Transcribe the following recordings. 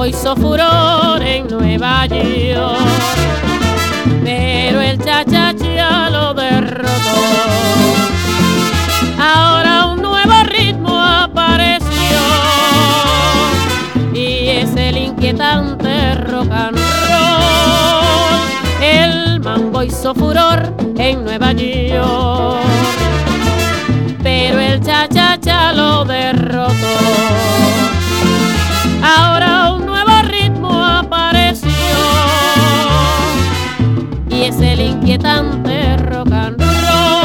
hizo furor en Nueva York, pero el cha-cha-cha lo derrotó. Ahora un nuevo ritmo apareció y es el inquietante rock and roll. El mambo hizo furor en Nueva York, pero el cha-cha-cha lo derrotó. Ahora un nuevo ritmo apareció y es el inquietante rock and roll.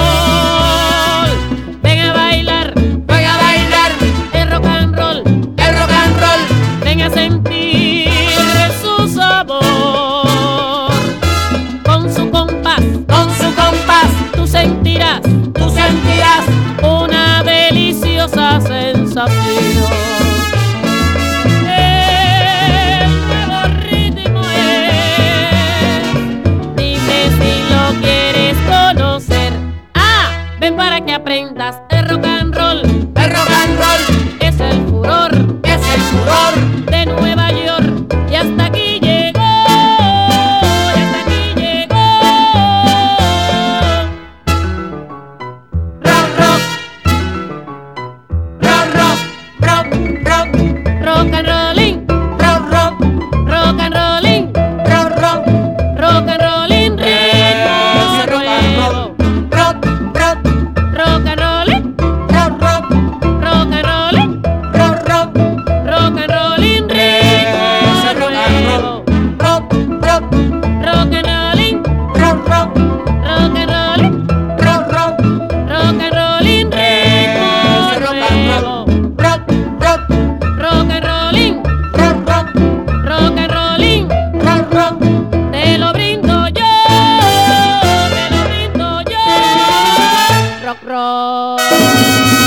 Ven a bailar el rock and roll, ven a sentir su sabor. Con su compás, tú sentirás una deliciosa sensación. Ven para que aprendas el rock and roll. Es el furor de Nueva York y hasta aquí llegó, rock and rolling, rock and rolling, rock and rolling, ritmo nuevo. Rock and rollin', rock and rollin', rock and rollin', ritmo nuevo. Rock and rollin', rock and rollin', rock and rollin', ritmo nuevo. Rock and rollin', rock and rollin', te lo brindo yo, rock.